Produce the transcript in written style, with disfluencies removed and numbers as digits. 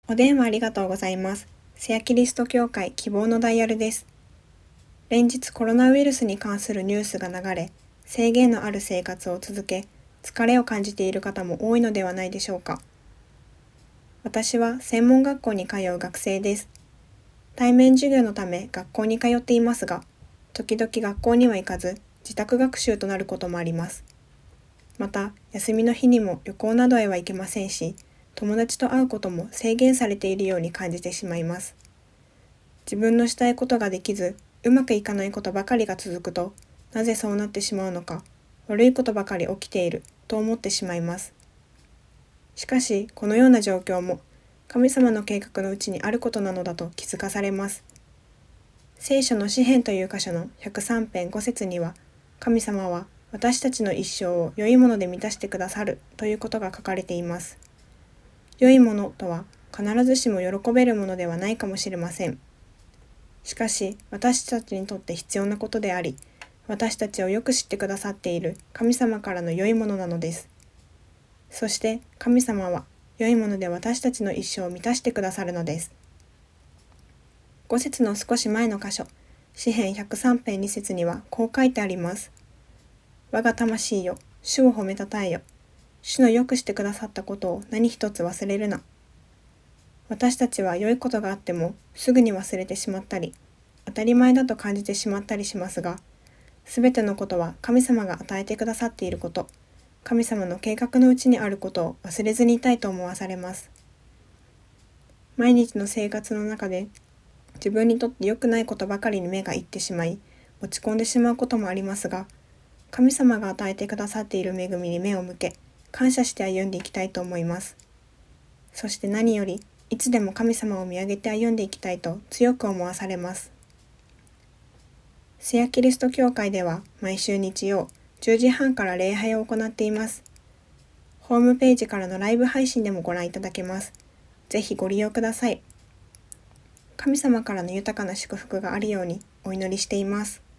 お電話ありがとうございます。聖夜キリスト教会希望のダイヤルです。連日コロナウイルスに関するニュースが流れ、制限のある生活を続け、疲れを感じている方も多いのではないでしょうか。私は専門学校に通う学生です。対面授業のため学校に通っていますが、時々学校には行かず、自宅学習となることもあります。また、休みの日にも旅行などへは行けませんし、友達と会うことも制限されているように感じてしまいます。自分のしたいことができず、うまくいかないことばかりが続くと、なぜそうなってしまうのか、悪いことばかり起きていると思ってしまいます。しかし、このような状況も、神様の計画のうちにあることなのだと気づかされます。聖書の詩編という箇所の103編5節には、神様は私たちの一生を良いもので満たしてくださるということが書かれています。良いものとは必ずしも喜べるものではないかもしれません。しかし私たちにとって必要なことであり、私たちをよく知ってくださっている神様からの良いものなのです。そして神様は良いもので私たちの一生を満たしてくださるのです。5節の少し前の箇所、詩編103編2節にはこう書いてあります。我が魂よ、主を褒めたたえよ。主のよくしてくださったことを何一つ忘れるな。私たちは良いことがあってもすぐに忘れてしまったり、当たり前だと感じてしまったりしますが、すべてのことは神様が与えてくださっていること、神様の計画のうちにあることを忘れずにいたいと思わされます。毎日の生活の中で自分にとって良くないことばかりに目がいってしまい、落ち込んでしまうこともありますが、神様が与えてくださっている恵みに目を向け、感謝して歩んでいきたいと思います。そして何より、いつでも神様を見上げて歩んでいきたいと強く思わされます。聖夜キリスト教会では毎週日曜10時半から礼拝を行っています。ホームページからのライブ配信でもご覧いただけます。ぜひご利用ください。神様からの豊かな祝福があるようにお祈りしています。